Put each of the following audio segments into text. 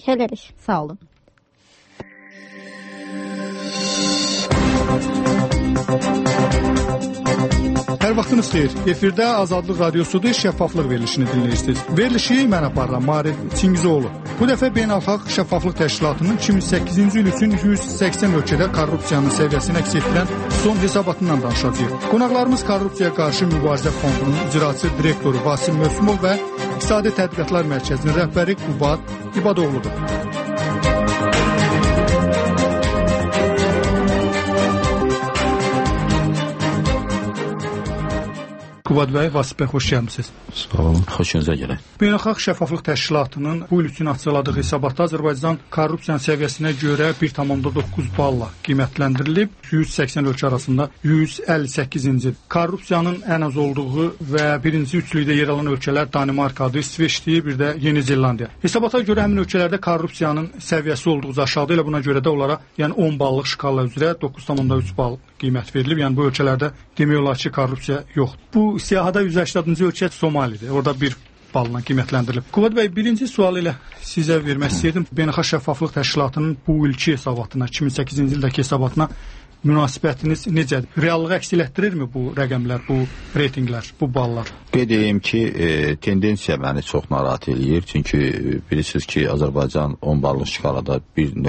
Təşəkkür edirik. Sağ olun. Hər vaxtınız xeyir. Efirdə Azadlıq Radiosudur, şəffaflıq verilişini dinləyirsiniz. Verilişi mən aparıram, Maarif Çingizoğlu. Bu dəfə Beynəlxalq Şəffaflıq Təşkilatının 2008-ci il üçün 180 ölkədə korrupsiyanın səviyyəsini əks etdirən son hesabatından danışacağıq. Qonaqlarımız Korrupsiyaya qarşı mübarizə fondunun icraçı direktoru Vasim Mövsümov və İqtisadi Tədqiqatlar Mərkəzinin rəhbəri Qubad İbadoğludur. Qubad bəy, Vasif bəy, xoş gəlmisiniz. Sağ olun, xoşunuza gələk. Beynəlxalq Şəffaflıq Təşkilatının bu il üçün açıqladığı hesabatda Azərbaycan korrupsiyanın səviyyəsinə görə 1,9 balla qiymətləndirilib. 180 ölkə arasında 158-ci. Korrupsiyanın ən az olduğu və birinci üçlükdə yer alan ölkələr Danimarkadır, İsveçdir, bir də Yeni Zelandiya. Hesabata görə həmin ölkələrdə korrupsiyanın səviyyəsi olduqca aşağıdır. Elə buna görə də onlara 10 ballıq şkala üzrə 9,3 bal qiymət verilib. Yəni bu ölkələrdə demək olar ki, korrupsiya yoxdur. Bu siyahıda 180-ci ölkə Somalidir. Orada 1 balla qiymətləndirilib. Qubad bəy, birinci sual ilə sizə vermək istəyirdim. Beynəlxalq Şəffaflıq Təşkilatının bu ilki hesabatına, 2008-ci ildəki hesabatına münasibətiniz necədir? Reallığı əks etdirirmi bu rəqəmlər, bu reytinqlər, bu ballar? Qeyd edeyim ki, tendensiya məni çox narahat eləyir. Çünki bilirsiniz ki, Azərbaycan 10 ballıq şkalada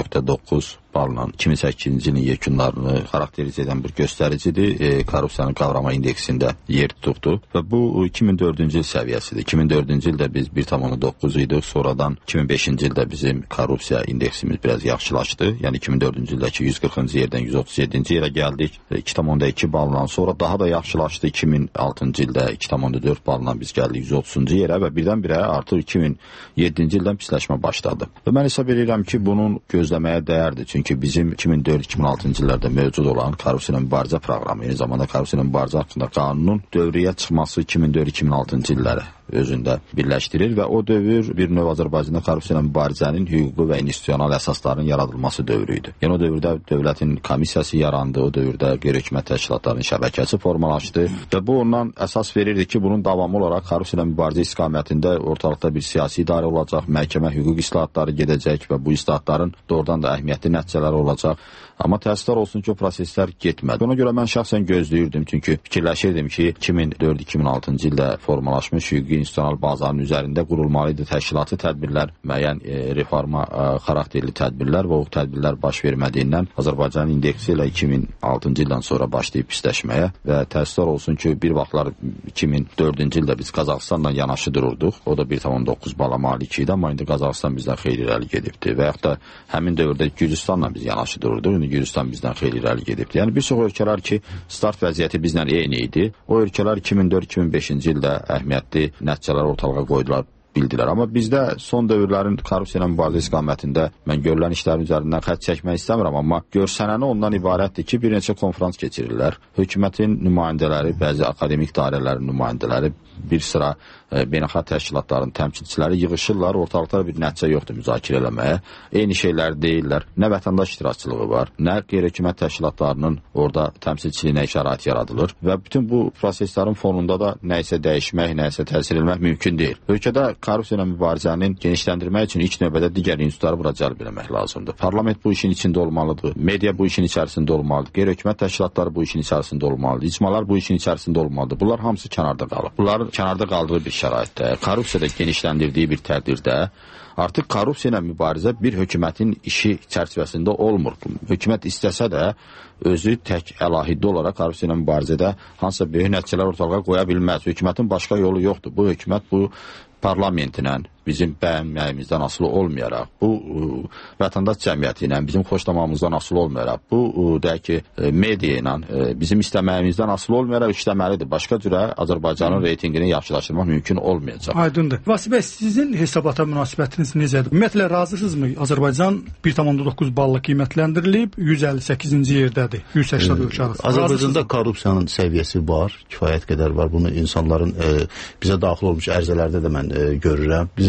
1,9 balla 2008-ci ilin yekunlarını xarakterizə edən bir göstəricidir. Korrupsiyanın qavrama indeksində yer tutubdur və bu 2004-cü il səviyyəsidir. 2004-cü ildə biz 1,9 idik, sonradan 2005-ci ildə bizim korrupsiya indeksimiz biraz yaxşılaşdı. Yəni 2004-cü ildəki 140-cı yerdən 137-ci yerə gəldik. 2,2 balla, sonra daha da yaxşılaşdı. 2006-cı ildə 2,4 balla biz gəldik 130-cu yerə və birdən-birə artıq 2007-ci ildən pisləşmə başladı. Və mən hesab edirəm ki, bunun gözləməyə dəyərdir. Çünki bizim 2004-2006-cı illərdə mövcud olan korrupsiya mübarizə proqramı, eyni zamanda korrupsiya mübarizə haqqında qanunun dövrəyə çıxması 2004-2006-cı illərə özündə birləşdirir və o dövr bir növ Azərbaycanda korrupsiya mübarizənin hüquqi və institusional əsasların yaradılması dövrü idi. Yəni o dövrdə dövlətin komissiyası yarandı, o dövrdə qeyri-hökumət təşkilatlarının şəbəkəsi formalaşdı və bu ondan əsas verirdi ki, bunun davamı olaraq korrupsiya mübarizə istiqamətində ortalıqda bir siyasi idarə olacaq, məhkəmə hüquq islahatları gedəcək və bu islahatların doğrudan da əhəmiyyətli nəticələri olacaq. Amma təəssüflər olsun ki, o proseslər getmədi. Ona görə mən şəxsən gözləyirdim, çünki fikirləşirdim ki, 2004-2006-cı ildə formalaşmış hüquqi institusional bazanın üzərində qurulmalıydı təşkilati tədbirlər, müəyyən reforma xarakterli tədbirlər və o tədbirlər baş vermədiyindən Azərbaycanın indeksi ilə 2006-cı ildən sonra başlayıb pisləşməyə və təəssüflər olsun ki, bir vaxtlar 2004-cü ildə biz Qazaxıstanla yanaşı dururduq. O da 1,9 bala malik idi, amma indi Qazaxıstan bizdən xeyli irəli gedibdi və yaxud da həmin dövrdə Gürcüstanla biz yanaşı dururduq. Gürcüstan bizdən xeyli irəli gedibdi. Yəni bir çox ölkələr ki, start vəziyyəti bizlə eyni idi. O ölkələr 2004-2005-ci ildə əhəmiyyətli nəticələr ortalığa qoydular, bildilər. Amma bizdə son dövrlərin korrupsiya ilə mübarizə istiqamətində mən görülən işlərin üzərindən xətt çəkmək istəmirəm, amma görsənəni ondan ibarətdir ki, bir neçə konfrans keçirirlər. Hökumətin nümayəndələri, bəzi akademik dairələrin nümayəndələri, bir sıra beynəlxalq təşkilatların təmsilçiləri yığışırlar, ortalıqda bir nəticə yoxdur müzakirə eləməyə. Eyni şeylər deyirlər. Nə vətəndaş iştirakçılığı var, nə qeyri-hökumət təşkilatlarının orada təmsilçiliyinə şərait yaradılır və bütün bu proseslərin fonunda da nəyisə dəyişmək, nəyisə təsir etmək mümkün deyil. Ölkədə korrupsiya ilə mübarizənin genişləndirmək üçün ilk növbədə digər institutları bura cəlb etmək lazımdır. Parlament bu işin içində olmalıdır, media bu işin içərisində olmalıdır, qeyri-hökumət təşkilatları bu işin içərisində olmalıdır, icmalar bu işin içərisində olmalıdır. Bunlar hamısı kənarda qalır. Bunların kənarda qaldığı bir şəraitdə, korrupsiyada genişləndirdiyi bir təqdirdə artıq korrupsiya ilə mübarizə bir hökumətin işi çərçivəsində olmur. Hökumət istəsə də özü tək əlahiddə olaraq korrupsiya ilə mübarizədə hansısa böyük nəticələr ortalığa qoya bilməz. Hökumətin başqa yolu yoxdur. Bu hökumət bu parlamentlə bizim bəyənməyimizdən asılı olmayaraq, bu vətəndaş cəmiyyəti ilə bizim xoşlamamızdan asılı olmayaraq, bu deyək ki, media ilə bizim istəməyimizdən asılı olmayaraq işləməlidir. Başqa cürə Azərbaycanın reytingini yaxşılaşdırmaq mümkün olmayacaq. Aydındır. Vasif bəy, sizin hesabata münasibətiniz necədir? Ümumiyyətlə razısınızmı? Azərbaycan 1,9 balla qiymətləndirilib, 158-ci yerdədir, 180 ölkə arasında. Azərbaycanda korrupsiyanın səviyyəsi var, kifayət qədər var. Bunu insanların bizə daxil olmuş ərizələrdə də mən görürəm. Bizə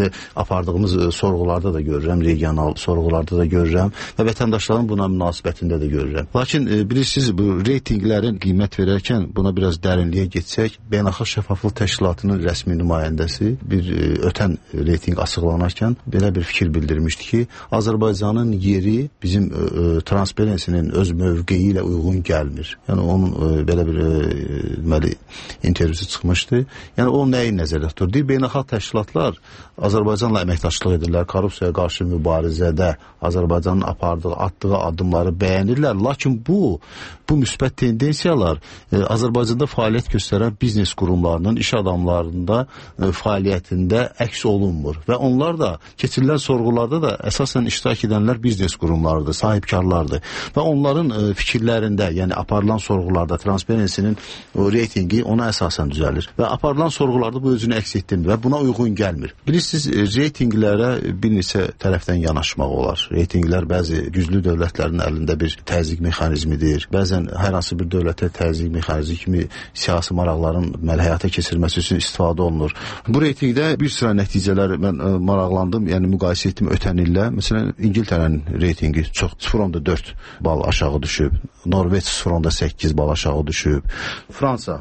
yəni apardığımız sorğularda da görürəm, regional sorğularda da görürəm və vətəndaşların buna münasibətində də görürəm. Lakin bilirsiniz, bu reytinqlərin qiymət verərkən buna biraz dərinliyə getsək, Beynəlxalq Şəffaflıq Təşkilatının rəsmi nümayəndəsi bir ötən reytinq açıqlanarkən belə bir fikir bildirmişdi ki, Azərbaycanın yeri bizim Transparency-nin öz mövqeyi ilə uyğun gəlmir. Yəni onun belə bir deməli intervyusu çıxmışdı. Yəni o nəyi nəzərdə tutur? Deyir, beynəlxalq təşkilatlar Azərbaycanla əməkdaşlıq edirlər, korrupsiyaya qarşı mübarizədə Azərbaycanın atdığı addımları bəyənirlər. Lakin bu müsbət tendensiyalar Azərbaycanda fəaliyyət göstərən biznes qurumlarının, iş adamlarında fəaliyyətində əks olunmur. Və onlar da keçirilən sorğularda da əsasən iştirak edənlər biznes qurumlarıdır, sahibkarlardır. Və onların fikirlərində, yəni aparılan sorğularda Transparency-nin reytingi ona əsasən düzəlir. Və aparılan sorğularda bu özünü əks etdirmir və buna uyğun gəlmir. Bilirsiniz, reytinqlərə bir neçə tərəfdən yanaşmaq olar. Reytinqlər bəzi güclü dövlətlərin əlində bir təzyiq mexanizmidir. Bəzən hər hansı bir dövlətə təzyiq mexanizmi kimi siyasi maraqların həyata keçirilməsi üçün istifadə olunur. Bu reytinqdə bir sıra nəticələr mən maraqlandım, yəni müqayisə etdim ötən illə. Məsələn, İngiltərənin reytingi çox 0.4 bal aşağı düşüb. Norveç 0.8 bal aşağı düşüb. Fransa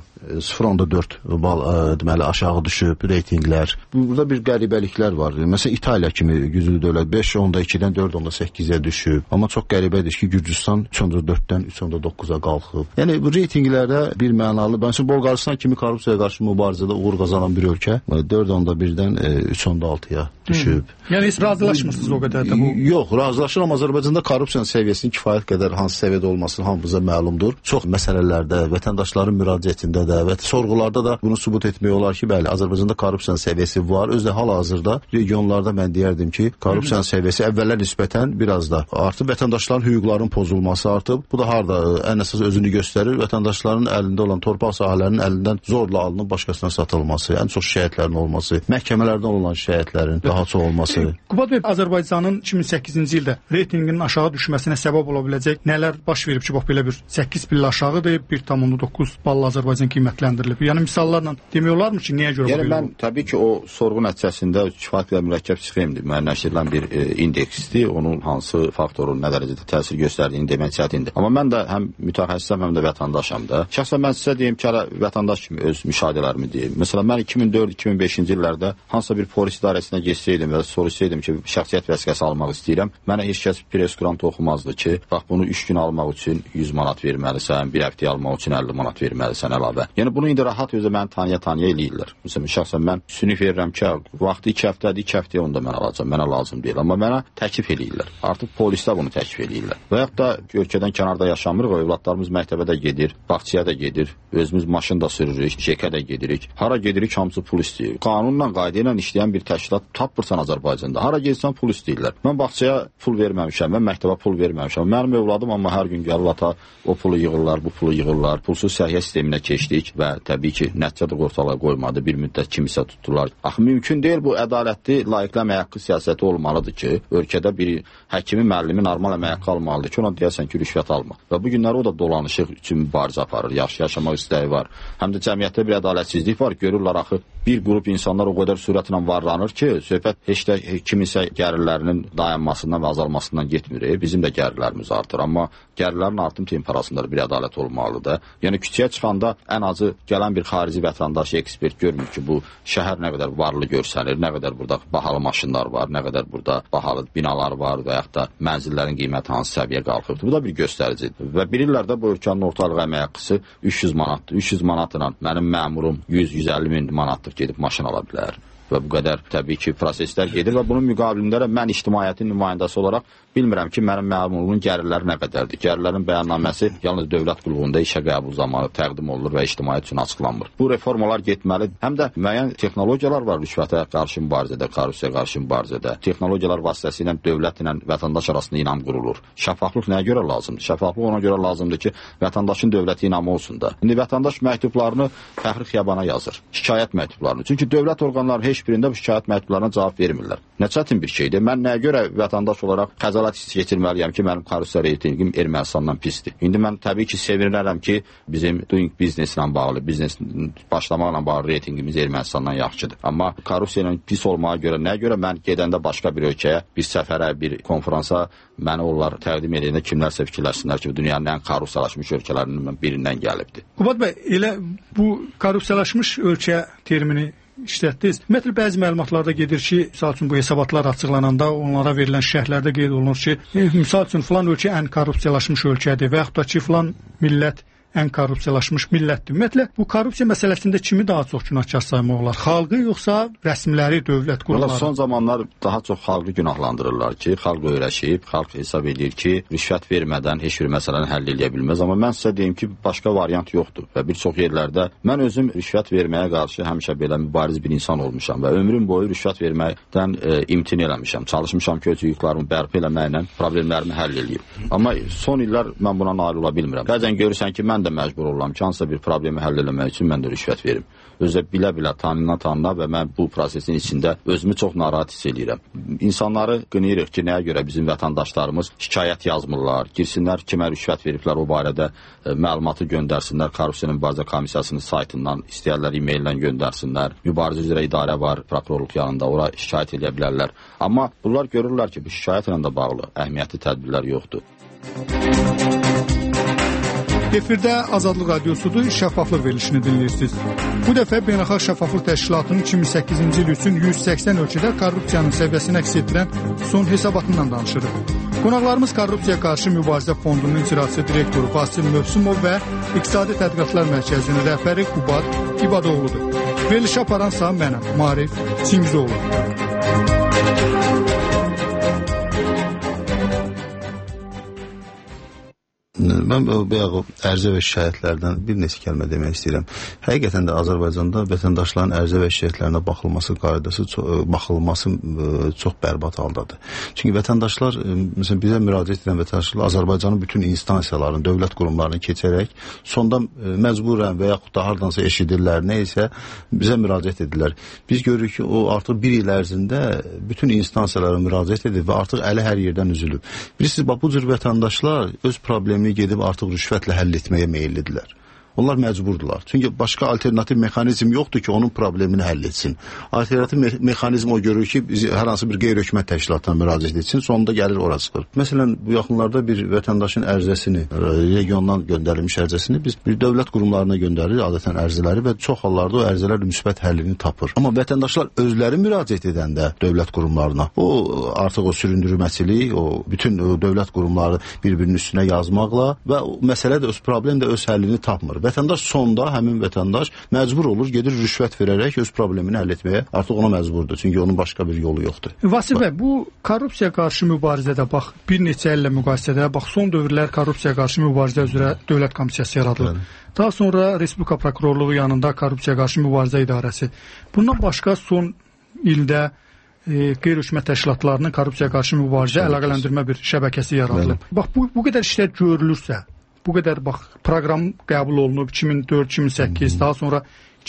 0.4 bal deməli aşağı düşüb reytinqlər. Burada bir qəribəliklər var. Məsələn, İtaliya kimi güclü dövlət 5.2-dən 4.8-ə düşüb. Amma çox qəribədir ki, Gürcüstan 3.4-dən 3.9-a qalxıb. Yəni bu reytinqlərdə bir mənalı, məsələn, Bolqarıstan kimi korrupsiyaya qarşı mübarizədə uğur qazanan bir ölkə 4.1-dən 3.6-ya düşüb. Yəni heç razılaşmırsınız o qədər də bu? Yox, razılaşıram. Azərbaycanda korrupsiyanın səviyyəsinin kifayət qədər hansı səviyyədə olması hamımıza məlumdur. Çox məsələlərdə, vətəndaşların müraciətində də və sorğularda da bunu sübut etmək olar ki, bəli, Azərbaycanda korrupsiyanın səviyyəsi var. Özdə hal-hazırda regionlarda mən deyərdim ki, korrupsiyanın səviyyəsi əvvəllər nisbətən biraz da artıb, vətəndaşların hüquqlarının pozulması artıb. Bu da harda ən əsas özünü göstərir. Vətəndaşların əlində olan torpaq sahələrinin əlindən zorla alınıb başqasına satılması, ən çox şikayətlərin olması, məhkəmələrdən olan şikayətlərin daha çox olması. Qubad bəy, Azərbaycanın 2008-ci ildə reytinqinin aşağı düşməsinə səbəb ola biləcək nələr baş verib ki, bax belə bir 8 pillə aşağıdır, 1.9 balla Azərbaycan qiymətləndirilib. Yəni misallarla demək olarmı ki, niyə görə yəni mən təbii ki, o sorğu nəticəsində kifayət qədər mürəkkəb sxemdir, müəyyənləşdirilən bir indeksdir. Onun hansı faktorun nə dərəcədə təsir göstərdiyini demək çətindir. Amma mən də həm mütəxəssisəm, həm də vətəndaşam da. Şəxsən mən sizə deyim ki, vətəndaş kimi öz müşahidələrimi deyim. Məsələn, mən 2004-2005-ci illərdə hansısa bir polis idarəsinə geçsəydim və soruşsaydım ki, şəxsiyyət vəsiqəsi almaq istəyirəm, mənə heç kəs press grant oxumazdı ki, bax bunu 3 gün almaq üçün 100 manat verməlisən, bir həftə almaq üçün 50 manat verməlisən əlavə. Yəni bunu indi rahat özü məni tanıya eləyirlər. Məsələn, şəxsən mən sünif verirəm ki, vaxtı 2 həftədir, 2 həftəyə onda mən alacağam, mənə lazım deyil. Amma mənə təklif eləyirlər. Artıq polislər bunu təklif eləyirlər. Və yaxud da ölkədən kənarda yaşamırıq, övladlarımız məktəbə də gedir, bağçaya da gedir, özümüz maşın da sürürük, şəkə də gedirik. Hara gedirik, hamısı pul istəyir. Qanunla, qayda ilə işləyən bir təşkilat tapırsan Azərbaycanda. Hara getsən pul istəyirlər. Mən bağçaya pul verməmişəm, mən məktəbə pul verməmişəm. Mənim övladım amma hər gün gəlir ata, o pulu yığırlar, bu pulu yığırlar. Pulsuz səhiyyə sisteminə keçdik və təbii ki, nəticə də ortalığa qoymadı. Bir müddət kimisə tutdular. Axı mümkün deyil, bu ədalətli, layiqli əmək haqqı siyasəti olmalıdır ki, ölkədə bir həkimi, müəllimi normal əmək haqqı almalıdır ki, ona deyəsən ki, rüşvət alma. Və bu günləri o da dolanışıq üçün mübarizə aparır. Yaxşı yaşamaq istəyi var. Həm də cəmiyyətdə bir ədalətsizlik var. Görürlər axı bir qrup insanlar o qədər sürətlə varlanır ki, söhbət heç də kimisə gəlirlərinin dayanmasından və azalmasından getmir. Bizim də gəlirlərimiz artır. Amma gəlirlərin artım temperasında bir ədalət olmalıdır. Yəni küçəyə çıxanda ən azı gələn bir xarici vətəndaş, ekspert görmür ki, bu şəhər nə qədər varlı görsənir, nə qədər burada bahalı maşınlar var, nə qədər burada bahalı binalar var və yaxud da mənzillərin qiyməti hansı səviyyə qalxıbdır. Bu da bir göstəricidir. Və bilirlər də bu ölkənin ortalıq əmək haqqısı 300 manatdır. 300 manatla mənim məmurum 100-150 min manatlıq gedib maşın ala bilər. Və bu qədər təbii ki, proseslər gedir və bunun müqabilində də mən ictimaiyyətin nümayəndəsi olaraq bilmirəm ki, mənim məmurluğun gəlirləri nə qədərdir. Gəlirlərin bəyannaməsi yalnız dövlət qulluğunda işə qəbul zamanı təqdim olunur və ictimaiyyət üçün açıqlanmır. Bu reformalar getməli. Həm də müəyyən texnologiyalar var rüşvətə qarşı mübarizədə, korrupsiyaya qarşı mübarizədə. Texnologiyalar vasitəsilə dövlət ilə vətəndaş arasında inam qurulur. Şəffaflıq nəyə görə lazımdır? Şəffaflıq ona görə lazımdır ki, vətəndaşın dövlətə inamı olsun da. İndi vətəndaş məktublarını Fəxri Xiyabana yazır, şikayət məktublarını. Çünki dövlət orqanları heç heç birində bu şikayət məktublarına cavab vermirlər. Nə çətin bir şeydir. Mən nəyə görə vətəndaş olaraq xəcalət hissi keçirməliyəm ki, mənim korrupsiya reytingim Ermənistandan pisdir. İndi mən təbii ki, sevinirəm ki, bizim doing business ilə bağlı, biznes başlamaqla bağlı reytingimiz Ermənistandan yaxşıdır. Amma korrupsiya ilə pis olmağa görə, nəyə görə mən gedəndə başqa bir ölkəyə, bir səfərə, bir konferansa məni onlar təqdim edəndə kimlərsə fikirləşsinlər ki, dünyanın ən korrupsiyalaşmış ölkələrinin birindən gəlibdir. Qubad bəy, elə bu korrupsiyalaşmış ölkə termini işlətdiniz. Ümumiyyətlə, bəzi məlumatlarda gedir ki, misal üçün bu hesabatlar açıqlananda onlara verilən şərhlərdə qeyd olunur ki, misal üçün filan ölkə ən korrupsiyalaşmış ölkədir və yaxud da ki, filan millət ən korrupsiyalaşmış millətdir. Ümumiyyətlə, bu korrupsiya məsələsində kimi daha çox günahkar saymaq olar? Xalqı yoxsa rəsmiləri, dövlət qurumları? Son zamanlar daha çox xalqı günahlandırırlar ki, xalq öyrəşib, xalq hesab edir ki, rüşvət vermədən heç bir məsələni həll edə bilməz. Amma mən sizə deyim ki, başqa variant yoxdur və bir çox yerlərdə mən özüm rüşvət verməyə qarşı həmişə belə mübariz bir insan olmuşam və ömrüm boyu rüşvət verməkdən imtina eləmişəm. Çalışmışam ki, öz hüquqlarımı bərpa eləməklə problemlərimi həll eləyim. Amma son illər mən buna nail ola bilmirəm. Bəzən görürsən ki, mən də məcbur oluram ki, hansısa bir problemi həll eləmək üçün mən də rüşvət verim. Özə bilə-bilə, tanına və mən bu prosesin içində özümü çox narahat hiss edirəm. İnsanları qınayırıq ki, nəyə görə bizim vətəndaşlarımız şikayət yazmırlar, girsinlər kimə rüşvət veriblər, o barədə məlumatı göndərsinlər, Korrupsiya Mübarizə Komissiyasının saytından, istəyərlər e-maillə göndərsinlər. Mübarizə üzrə idarə var, prokurorluq yanında, ora şikayət edə bilərlər. Amma bunlar görürlər ki, bu şikayətlə də bağlı əhəmiyyətli tədbirlər yoxdur. Efirdə Azadlıq Radiosudur, şəffaflıq verilişini dinləyirsiniz. Bu dəfə Beynəlxalq Şəffaflıq Təşkilatının 2008-ci il üçün 180 ölkədə korrupsiyanın səviyyəsini əks etdirən son hesabatından danışırıq. Qonaqlarımız Korrupsiyaya qarşı mübarizə fondunun icraçı direktoru Vasil Mövsümov və İqtisadi Tədqiqatlar Mərkəzinin rəhbəri Qubad İbadoğludur. Verilişi aparansa mənəm, Marif Çingizoğlu. Mən bayaq ərizə və şikayətlərdən bir neçə kəlmə demək istəyirəm. Həqiqətən də Azərbaycanda vətəndaşların ərizə və şikayətlərinə baxılması qaydası çox bərbad haldadır. Çünki vətəndaşlar, məsələn, bizə müraciət edən vətəndaşlar Azərbaycanın bütün instansiyalarını, dövlət qurumlarını keçərək sonda məcburən və yaxud da hardansa eşidirlər, nə isə bizə müraciət edirlər. Biz görürük ki, o artıq bir il ərzində bütün instansiyalara müraciət edir və artıq əli hər yerdən üzülüb. Bilirsiniz, bu cür vətəndaşlar öz problemini gedib artıq rüşvətlə həll etməyə meyillidirlər. Onlar məcburdular. Çünki başqa alternativ mexanizm yoxdur ki, onun problemini həll etsin. Alternativ mexanizm o görür ki, hər hansı bir qeyri-hökumət təşkilatına müraciət etsin, sonunda gəlir ora çıxır. Məsələn, bu yaxınlarda bir vətəndaşın ərizəsini, regiondan göndərilmiş ərizəsini biz bir dövlət qurumlarına göndəririk, adətən ərizələri və çox hallarda o ərizələr müsbət həllini tapır. Amma vətəndaşlar özləri müraciət edəndə dövlət qurumlarına, o artıq o süründürməçilik, o bütün dövlət qurumları bir-birinin üstünə yazmaqla və o məsələ də öz problem də öz həllini tapmır. Vətəndaş sonda, həmin vətəndaş məcbur olur, gedir rüşvət verərək öz problemini həll etməyə, artıq ona məcburdur. Çünki onun başqa bir yolu yoxdur. Vasil bəy, bu korrupsiya qarşı mübarizədə bax, bir neçə illə müqayisədə bax, son dövrlər korrupsiya qarşı mübarizə üzrə dövlət komissiyası yaradılır. Daha sonra Respublika Prokurorluğu yanında korrupsiya qarşı mübarizə idarəsi. Bundan başqa son ildə qeyri-hökumət təşkilatlarının korrupsiya qarşı mübarizə əlaqələndirmə bir şəbəkəsi yaradılıb. Bax, bu qədər işlər görülürsə, bu qədər proqram qəbul olunub 2004-2008, daha sonra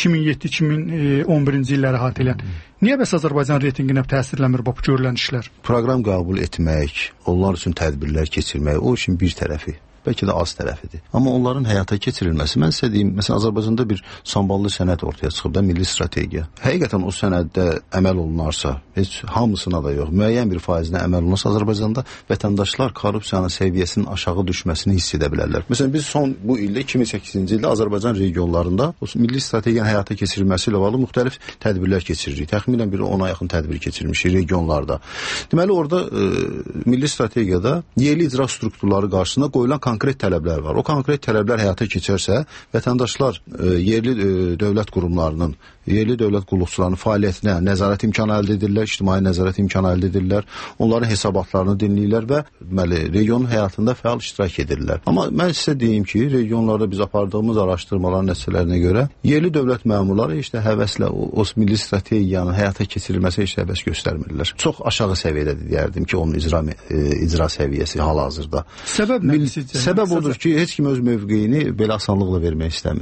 2007-2011-ci illəri əhatə edən. Niyə bəs Azərbaycan reytinginə təsirləmir bu görülən işlər? Proqram qəbul etmək, onlar üçün tədbirlər keçirmək, o işin bir tərəfi. Bəlkə də az tərəfidir. Amma onların həyata keçirilməsi, mən sizə deyim, məsələn, Azərbaycanda bir samballı sənəd ortaya çıxıb da, milli strategiya. Həqiqətən o sənəddə əməl olunarsa, heç hamısına da yox, müəyyən bir faizinə əməl olunarsa, Azərbaycanda vətəndaşlar korrupsiyanın səviyyəsinin aşağı düşməsini hiss edə bilərlər. Məsələn, biz bu ildə, 2008-ci ildə Azərbaycan regionlarında o milli strategiyanın həyata keçirilməsi ilə bağlı müxtəlif tədbirlər keçiririk. Təxminən bir 10-a yaxın tədbir keçirmişik regionlarda. Deməli, orada milli strategiyada yerli icra strukturları qarşısında qoyulan konkret tələblər var. O konkret tələblər həyata keçərsə, vətəndaşlar yerli dövlət qurumlarının, yerli dövlət qulluqçularının fəaliyyətinə nəzarət imkanı əldə edirlər, ictimai nəzarət imkanı əldə edirlər, onların hesabatlarını dinləyirlər və regionun həyatında fəal iştirak edirlər. Amma mən sizə deyim ki, regionlarda biz apardığımız araşdırmaların nəticələrinə görə yerli dövlət məmurları işte həvəslə o milli strategiyanın həyata keçirilməsi heç həvəs göstərmirlər. Çox aşağı səviyyədədir deyərdim ki, onun icra səviyyəsi hal-hazırda. Səbəb nə? Səbəb odur ki, heç kim öz mövqeyini belə asanlıqla vermək istəmir.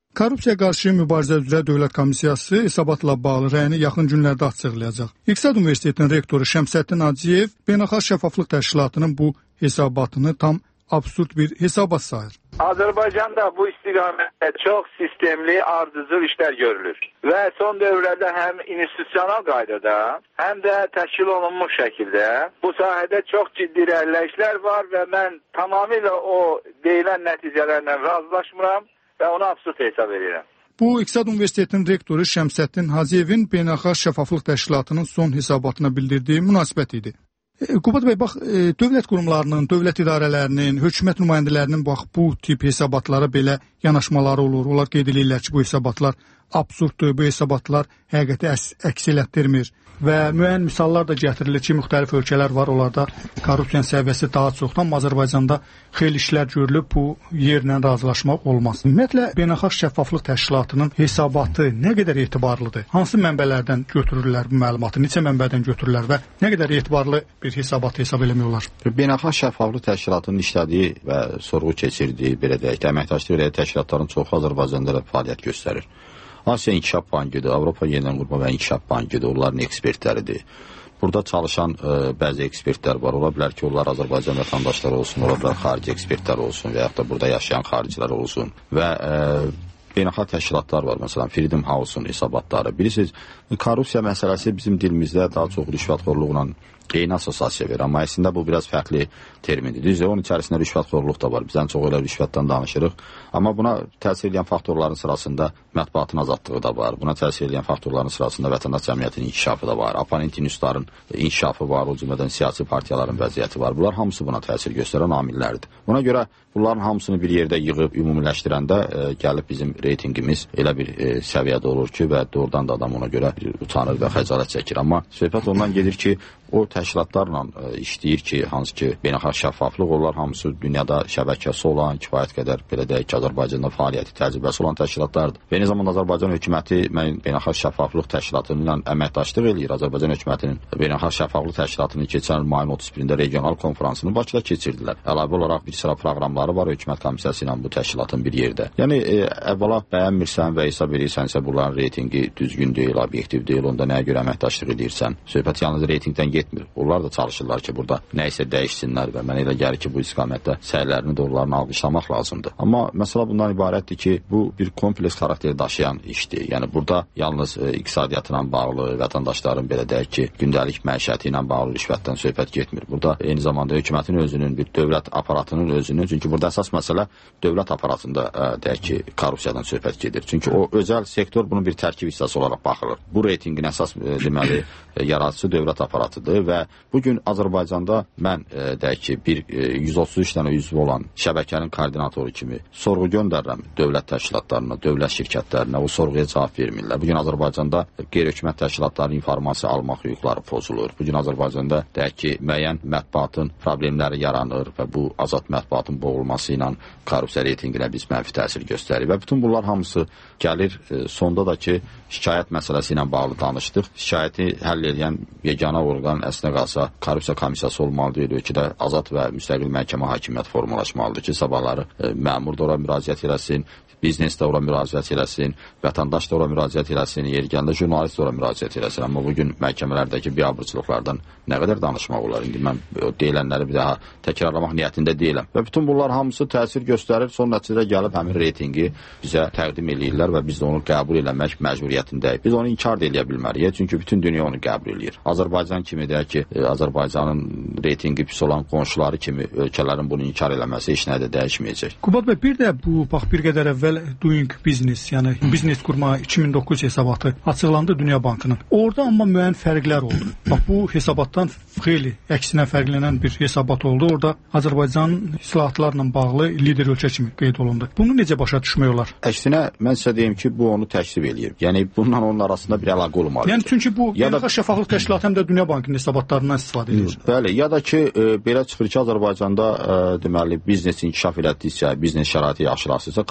Korrupsiya qarşı mübarizə üzrə Dövlət Komissiyası hesabatla bağlı rəyini yaxın günlərdə açıqlayacaq. İqtisad Universitetinin rektoru Şəmsəddin Hacıyev Beynəlxalq Şəffaflıq Təşkilatının bu hesabatını tam absurd bir hesabat sayır. Azərbaycanda bu istiqamətdə çox sistemli, ardıcıl işlər görülür və son dövrlərdə həm institusional qaydada, həm də təşkil olunmuş şəkildə bu sahədə çox ciddi irəliləyişlər var və mən tamamilə o deyilən nəticələrlə razılaşmıram və onu absurd hesab edirəm. Bu, İqtisad Universitetinin rektoru Şəmsəddin Hacıyevin Beynəlxalq Şəffaflıq Təşkilatının son hesabatına bildirdiyi münasibət idi. Qubad bəy, bax, dövlət qurumlarının, dövlət idarələrinin, hökumət nümayəndələrinin bax, bu tip hesabatlara belə yanaşmaları olur. Onlar qeyd edirlər ki, bu hesabatlar absurddur, bu hesabatlar həqiqəti əks elətdirmir. Və müəyyən misallar da gətirilir ki, müxtəlif ölkələr var, onlarda korrupsiyanın səviyyəsi daha çoxdur, amma Azərbaycanda xeyli işlər görülüb, bu yerlə razılaşmaq olmaz. Ümumiyyətlə, Beynəlxalq Şəffaflıq Təşkilatının hesabatı nə qədər etibarlıdır? Hansı mənbələrdən götürürlər bu məlumatı, neçə mənbədən götürürlər və nə qədər etibarlı bir hesabat hesab eləmək olar? Beynəlxalq Şəffaflıq Təşkilatının işlədiyi və sorğu keçirdiyi, belə deyək, əməkdaşlıq və təşkilatların çoxu Azərbaycanda fəaliyyət göstərir. Asiya İnkişaf Bankıdır, Avropa Yenidən Qurma və İnkişaf Bankıdır, onların ekspertləridir. Burada çalışan bəzi ekspertlər var. Ola bilər ki, onlar Azərbaycan vətəndaşları olsun, ola bilər xarici ekspertlər olsun və yaxud da burada yaşayan xaricilər olsun. Və beynəlxalq təşkilatlar var, məsələn, Freedom House-un hesabatları. Bilirsiniz, korrupsiya məsələsi bizim dilimizdə daha çox rüşvətxorluqla eyni assosiasiya verir, amma əslində bu biraz fərqli termindir. Düzdür, onun içərisində rüşvətxorluq da var. Biz ən çox elə rüşvətdən danışırıq. Amma buna təsir edən faktorların sırasında mətbuatın azadlığı da var. Buna təsir edən faktorların sırasında vətəndaş cəmiyyətinin inkişafı da var. Oponent institutların inkişafı var, o cümlədən siyasi partiyaların vəziyyəti var. Bunlar hamısı buna təsir göstərən amillərdir. Buna görə bunların hamısını bir yerdə yığıb ümumiləşdirəndə gəlib bizim reytinqimiz elə bir səviyyədə olur ki, və doğrudan da adam ona görə utanır və xəcalət çəkir. Amma söhbət ondan gedir ki, o təşkilatlarla işləyir ki, hansı ki, beynəlxalq şəffaflıq, onlar hamısı dünyada şəbəkəsi olan, kifayət qədər, belə deyək ki, Azərbaycanda fəaliyyəti, təcrübəsi olan təşkilatlardır. Və eyni zamanda Azərbaycan hökuməti beynəlxalq şəffaflıq təşkilatı ilə əməkdaşlıq eləyir. Azərbaycan hökumətinin beynəlxalq şəffaflıq təşkilatının keçən mayın 31-də regional konfransını Bakıda keçirdilər. Əlavə olaraq bir sıra proqramları var hökumət komissiyası ilə bu təşkilatın bir yerdə. Yəni, əvvəla bəyənmirsən və hesab edirsənsə, bunların reytingi düzgün deyil, obyektiv deyil, onda nəyə görə əməkdaşlıq edirsən? Söhbət yalnız reytingdən getmir. Onlar da çalışırlar ki, burada nəyisə dəyişsinlər və mənə elə gəlir ki, bu istiqamətdə səylərini, doğrularını alqışlamaq lazımdır. Amma məsələ bundan ibarətdir ki, bu bir kompleks xarakter daşıyan işdir. Yəni, burada yalnız iqtisadiyyatla bağlı, vətəndaşların, belə deyək ki, gündəlik məişəti ilə bağlı rüşvətdən söhbət getmir. Burada eyni zamanda hökumətin özünün, bir dövlət aparatının özünün, çünki burada əsas məsələ dövlət aparatında, deyək ki, korrupsiyadan söhbət gedir. Çünki o özəl sektor bunun bir tərkib hissəsi olaraq baxılır. Bu reytinqin əsas, deməli, yaradıcısı dövlət aparatıdır və bugün Azərbaycanda mən, deyək ki, bir 133 dənə üzvü olan şəbəkənin koordinatoru kimi sorğu göndərirəm dövlət təşkilatlarına, dövlət şirkətlərinə, o sorğuya cavab vermirlər. Bugün Azərbaycanda qeyri-hökumət təşkilatlarının informasiya almaq hüquqları pozulur. Bugün Azərbaycanda, deyək ki, müəyyən mətbuatın problemləri yaranır və bu azad mətbuatın boğulması ilə korrupsiya reytinqinə biz mənfi təsir göstərir. Və bütün bunlar hamısı gəlir, sonda da ki, şikayət məsələsi ilə bağlı danışdıq. Şikayəti həll edən yeganə orqan əslində qalsa korrupsiya komissiyası olmalıdır. Ölkədə azad və müstəqil məhkəmə hakimiyyəti formalaşmalıdır ki, sabahları məmur da ora müraciət eləsin, biznes də ora müraciət eləsin, vətəndaş da ora müraciət eləsin, yeri gəndə jurnalist da ora müraciət eləsin. Amma bugün məhkəmələrdəki biabırçılıqlardan nə qədər danışmaq olar? İndi mən deyilənləri bir daha təkrarlamaq niyyətində deyiləm. Və bütün bunlar hamısı təsir göstərir, son nəticədə gəlib həmin reytinqi bizə təqdim eləyirlər və biz də onu qəbul eləmək məcburiyyətindəyik. Biz onu inkar da eləyə bilmərik, çünki bütün dünya onu qəbul eləyir. Azərbaycan kimi deyək ki, Azərbaycanın reytinqi pis olan qonşuları kimi ölkələrin bunu inkar eləməsi heç nə də dəyişməyəcək. Qubad bəy, bir də bu, bax, bir qədər əvvəl Doing Business, yəni biznes qurma 2009 hesabatı açıqlandı Dünya Bankının. Orada amma müəyyən fərqlər oldu. Bax, bu hesabatdan xeyli əksinə fərqlənən bir hesabat oldu. Orada Azərbaycan islahatlarla bağlı lider ölkə kimi qeyd olundu. Bunu necə başa düşmək olar? Əksinə, mən sizə deyim ki, bu onu təksib eləyir. Yəni, bununla onun arasında bir əlaqə olmalıdır. Yəni, çünki bu Beynəlxalq Şəffaflıq Təşkilatı həm də Dünya Bankının hesabatlarından istifadə edir. Bəli, ya da ki, belə çıxır ki, Azərbaycanda deməli, biznes inkişaf elətdikcə, biznes şəraiti yaxşılaşırsa, korrupsiya da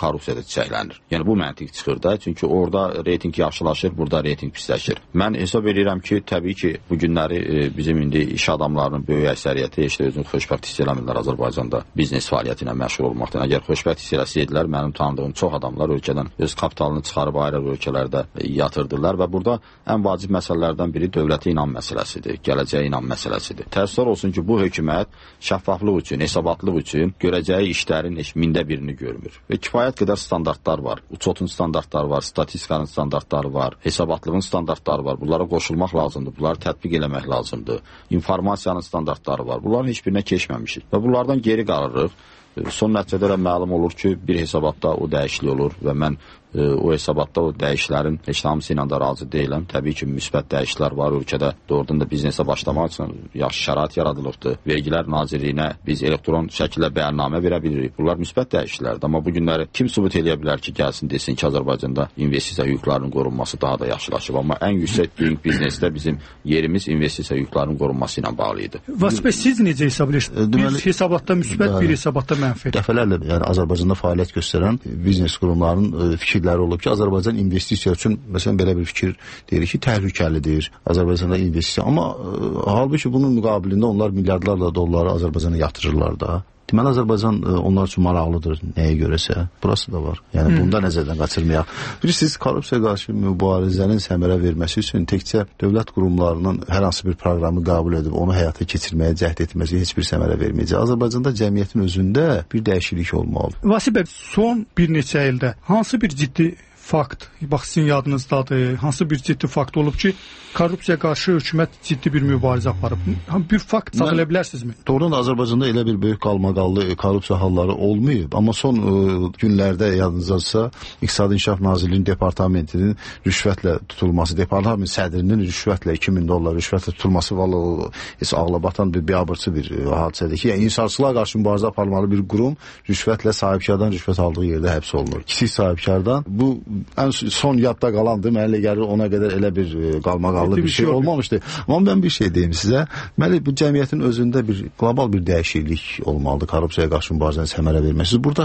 çiçəklənir. Yəni bu məntiq çıxır da, çünki orada reyting yaxşılaşır, burada reyting pisləşir. Mən hesab edirəm ki, təbii ki, bu günləri bizim indi iş adamlarının böyük əksəriyyəti işte özünü xoşbəxt hiss eləmirlər Azərbaycanda biznes fəaliyyəti ilə məşğul olmaqdan. Əgər xoşbəxt hiss eləsəydilər, mənim tanıdığım çox adamlar ölkədən öz kapitalını çıxarıb ayrı ölkələrdə yatırdılar və burada ən vacib məsələlərdən biri dövlətə inam məsələsidir, gələcəyə inam məsələsidir. Təəssüflər olsun ki, bu hökumət şəffaflıq üçün, hesabatlıq üçün görəcəyi işlərin heç mində birini görmür. Və kifayət qədər standartlar var. Uçotun standartları var, statistikanın standartları var, hesabatlığın standartları var. Bunlara qoşulmaq lazımdır, bunları tətbiq eləmək lazımdır. İnformasiyanın standartları var. Bunların heç birinə keçməmişik və bunlardan geri qalırıq. Son nəticədə məlum olur ki, bir hesabatda o dəyişiklik olur və mən o hesabatda o dəyişiklərin heç hamısı ilə də razı deyiləm. Təbii ki, müsbət dəyişikliklər var ölkədə. Doğrudan da biznesə başlamaq üçün yaxşı şərait yaradılıbdır. Vergilər Nazirliyinə biz elektron şəkildə bəyannamə verə bilirik. Bunlar müsbət dəyişikliklərdir. Amma bu günləri kim sübut eləyə bilər ki, gəlsin desin ki, Azərbaycanda investisiya hüquqlarının qorunması daha da yaxşılaşıb. Amma ən yüksək doing biznesdə bizim yerimiz investisiya hüquqlarının qorunması ilə bağlı idi. Vasif bəy, siz necə hesab edirsiniz? Bir hesabatda müsbət, bir hesabatda mənfi. Dəfələrlə yəni Azərbaycanda fəaliyyət göstərən biznes qurumlarının fikirləri olub ki, Azərbaycan investisiya üçün məsələn belə bir fikir deyir ki, təhlükəlidir Azərbaycanda investisiya. Amma halbuki bunun müqabilində onlar milyardlarla dolları Azərbaycana yatırırlar da. Deməli, Azərbaycan onlar üçün maraqlıdır, nəyə görəsə. Burası da var. Yəni, bunda nəzərdən qaçırmayaq. Bilirsiniz, korrupsiya qarşı mübarizənin səmərə verməsi üçün təkcə dövlət qurumlarının hər hansı bir proqramı qəbul edib, onu həyata keçirməyə cəhd etməsi heç bir səmərə verməyəcək. Azərbaycanda cəmiyyətin özündə bir dəyişiklik olmalıdır. Vasif bəy, son bir neçə ildə hansı bir ciddi fakt, bax sizin yadınızdadır, hansı bir ciddi fakt olub ki, korrupsiya qarşı hökumət ciddi bir mübarizə aparıb? Bir fakt saxlaya bilərsinizmi? Doğrudan da Azərbaycanda elə bir böyük qalmaqallı korrupsiya halları olmayıb. Amma son günlərdə yadınızdadırsa, İqtisadi İnkişaf Nazirliyinin departamentinin rüşvətlə tutulması, departament sədrinin rüşvətlə $2000 rüşvətlə tutulması vallahi heç ağla batan bir biabırçı bir hadisədir ki, yəni inhisarçılığa qarşı mübarizə aparmalı bir qurum rüşvətlə sahibkardan rüşvət aldığı yerdə həbs olunur. Kiçik sahibkardan bu ən son yadda qalandı. Mənə elə gəlir ona qədər elə bir qalmaqallı bir şey olmamışdı. Amma mən bir şey deyim sizə. Deməli, bu cəmiyyətin özündə bir qlobal bir dəyişiklik olmalıdır. Korrupsiyaya qarşı mübarizənin səmərə verməsi. Burada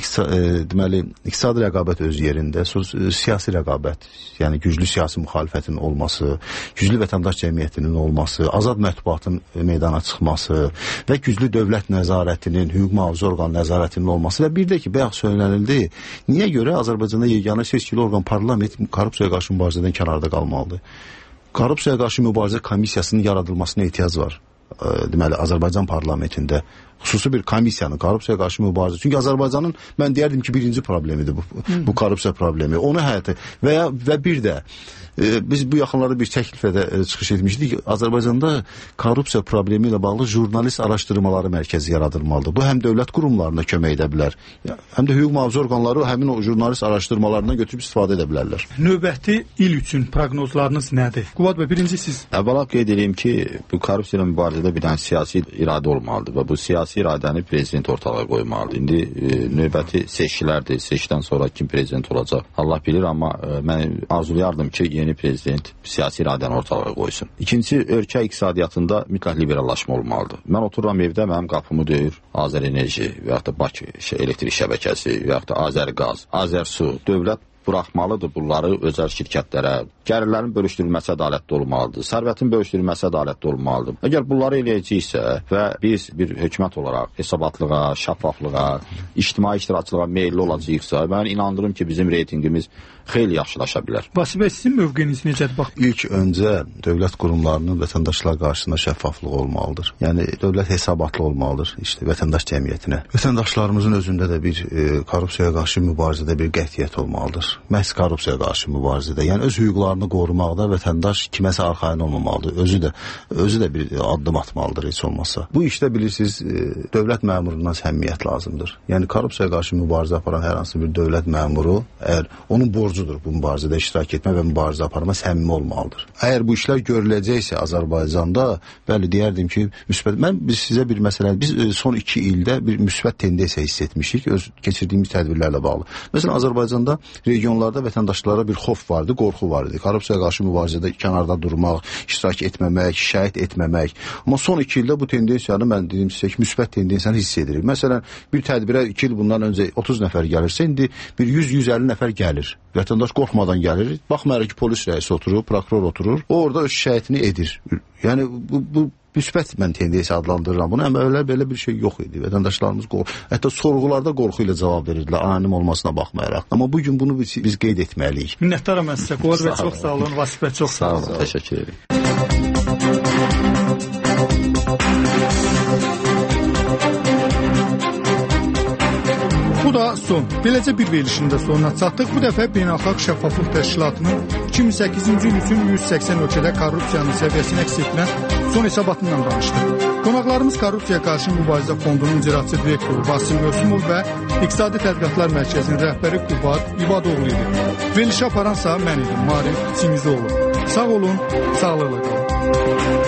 deməli, iqtisadi rəqabət öz yerində, siyasi rəqabət, yəni güclü siyasi müxalifətin olması, güclü vətəndaş cəmiyyətinin olması, azad mətbuatın meydana çıxması və güclü dövlət nəzarətinin, hüquq mühafizə orqan nəzarətinin olması və bir də ki, bayaq söylənildi, niyə görə Azərbaycanda yeganə seçkili orqan parlament korrupsiyaya qarşı mübarizədən kənarda qalmalıdır? Korrupsiyaya qarşı mübarizə komissiyasının yaradılmasına ehtiyac var. Deməli, Azərbaycan parlamentində xüsusi bir komissiyanın korrupsiyaya qarşı mübarizə. Çünki Azərbaycanın, mən deyərdim ki, birinci problemidir bu korrupsiya problemi. Onu həyata və bir də biz bu yaxınlarda bir təklifə də çıxış etmişdik ki, Azərbaycanda korrupsiya problemi ilə bağlı jurnalist araşdırmaları mərkəzi yaradılmalıdır. Bu həm dövlət qurumlarına kömək edə bilər, həm də hüquq mühafizə orqanları həmin o jurnalist araşdırmalarından götürüb istifadə edə bilərlər. Növbəti il üçün proqnozlarınız nədir? Qubad bəy, birinci siz. Əvvəla qeyd edeyim ki, bu korrupsiya ilə mübarizədə bir dənə siyasi iradə olmalıdır və bu siyasi iradəni prezident ortalığa qoymalıdır. İndi növbəti seçkilərdir. Seçkidən sonra kim prezident olacaq Allah bilir, amma mən arzulayardım ki, yeni prezident siyasi iradəni ortalığa qoysun. İkinci, ölkə iqtisadiyyatında mütləq liberallaşma olmalıdır. Mən otururam evdə, mənim qapımı döyür Azərenerji və yaxud da Bakı elektrik şəbəkəsi və yaxud da Azərqaz, Azərsu, dövlət buraxmalıdır bunları özəl şirkətlərə. Gəlirlərin bölüşdürülməsi ədalətli olmalıdır. Sərvətin bölüşdürülməsi ədalətli olmalıdır. Əgər bunları eləyəcəksə və biz bir hökumət olaraq hesabatlığa, şəffaflığa, ictimai iştirakçılığa meyilli olacaqsa, mən inandırım ki, bizim reytingimiz xeyli yaxşılaşa bilər. Vasif bəy, sizin mövqeyiniz necədir? Bax, İlk öncə dövlət qurumlarının vətəndaşlar qarşısında şəffaflığı olmalıdır. Yəni dövlət hesabatlı olmalıdır işte vətəndaş cəmiyyətinə. Vətəndaşlarımızın özündə də bir korrupsiyaya qarşı mübarizədə bir qətiyyət olmalıdır. Məhz korrupsiyaya qarşı mübarizədə, yəni öz hüquqlarını qorumaqda vətəndaş kiməsə arxayın olmamalıdır. Özü də bir addım atmalıdır heç olmazsa. Bu işdə bilirsiniz, dövlət məmurundan səmimiyyət lazımdır. Yəni korrupsiyaya qarşı mübarizə aparan hər hansı bir dövlət məmuru, əgər onun borcudur bu mübarizədə iştirak etmə və mübarizə aparma səmimi olmalıdır. Əgər bu işlər görüləcəksə Azərbaycanda, bəli deyərdim ki, biz sizə bir məsələ, biz son 2 ildə bir müsbət tendensiya hiss etmişik öz keçirdiyimiz tədbirlərlə bağlı. Məsələn, Azərbaycanda regionlarda vətəndaşlara bir xof vardı, qorxu vardı. Korrupsiyaya qarşı mübarizədə kənarda durmaq, iştirak etməmək, şikayət etməmək. Amma son 2 ildə bu tendensiyanı mən dediyim sizə ki, müsbət tendensiyanı hiss edirik. Məsələn, bir tədbirə 2 il bundan öncə 30 nəfər gəlirsə, indi bir 100-150 nəfər gəlir. Vətəndaş qorxmadan gəlir. Baxmayaraq ki, polis rəisi oturur, prokuror oturur. O orada öz şikayətini edir. Yəni bu müsbət mən tendensiya adlandırıram bunu. Əvvəllər belə bir şey yox idi. Vətəndaşlarımız hətta sorğularda qorxu ilə cavab verirdilər, anonim olmasına baxmayaraq. Amma bu gün bunu biz qeyd etməliyik. Minnətdaram mən sizə. Qol və çox sağ olun. Vasif bəy, çox sağ olun. Təşəkkür edirəm. Bu da son. Beləcə bir verilişin də sonuna çatdıq. Bu dəfə Beynəlxalq Şəffaflıq Təşkilatının 2008-ci il üçün 180 ölkədə korrupsiyanın səviyyəsini əks etdirən son hesabatından danışdıq. Qonaqlarımız Korrupsiyaya qarşı mübarizə fondunun icraçı direktoru Vasil Mövsümov və İqtisadi Tədqiqatlar Mərkəzinin rəhbəri Qubad İbadoğlu idi. Verilişi aparansa mən idim, Marif Çingizoğlu. Sağ olun, sağlıqla qalın.